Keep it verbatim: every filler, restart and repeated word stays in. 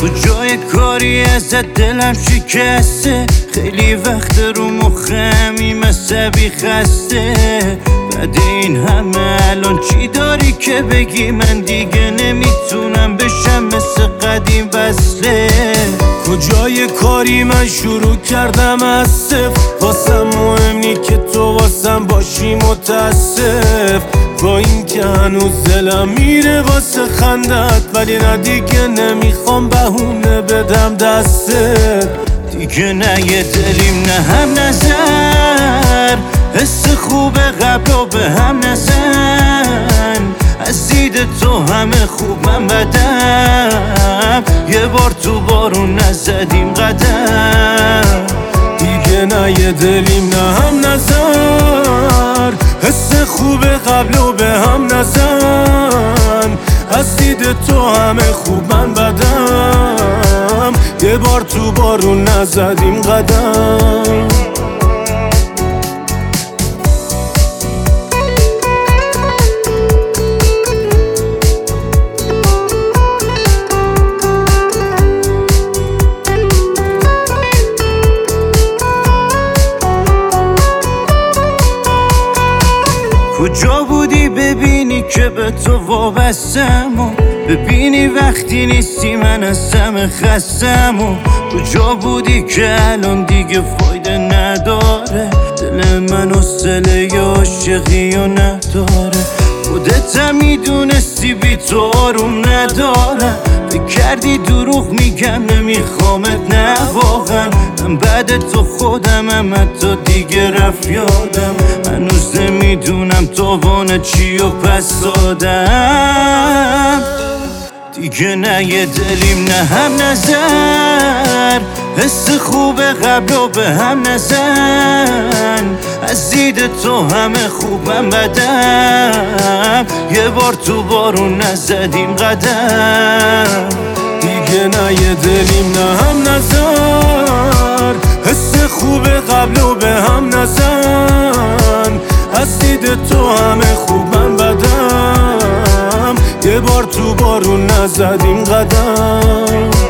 کجای کاری ازت دلم شکسته، خیلی وقت رو مخمی مصبی خسته. بعد این همه الان چی داری که بگی؟ من دیگه نمیتونم بشم مثل قدیم وصله. کجای کاری من شروع کردم از صفر، واسم مهم نی که تو واسم باشی متاسف. با این که هنوز دلم میره واسه خندت، ولی نه دیگه نمیخوام بهونه بدم دستت. دیگه نه یه دلیم نه هم نظر، حس خوب قبل و به هم نزن. از دید تو همه خوب من بدم، یه بار تو بارون نزدیم قدم. دیگه نه یه دلیم نه هم نظر، حس خوب قبل و به هم نزن. از دید تو همه خوب من بدم، یه بار تو بارون نزدیم قدم. کجا بودی ببینی که به تو وابستم، و ببینی وقتی نیستی من از همه خستم. و کجا بودی که الان دیگه فایده نداره، دل من حوصله عاشقی و نداره. خودت هم میدونستی بی تو آروم ندارم، فکر کردی دروغ میگم نمیخوامت، نه واقعا من بعد تو خودمم، حتی دیگه رفت یادم. هنوز نمیدونم تاوان چی و پس دادم. دیگه نه یه دلیم نه هم نظر، حس خوب قبل و به هم نزن. از دید تو همه خوبم بدم، یه بار تو بارون نزدیم قدم. دیگه نه یه دلیم نه هم نظر، حس خوب قبل و به هم نزن. از دید تو همه خوبم بدم، یه بار تو بارون نزدیم قدم.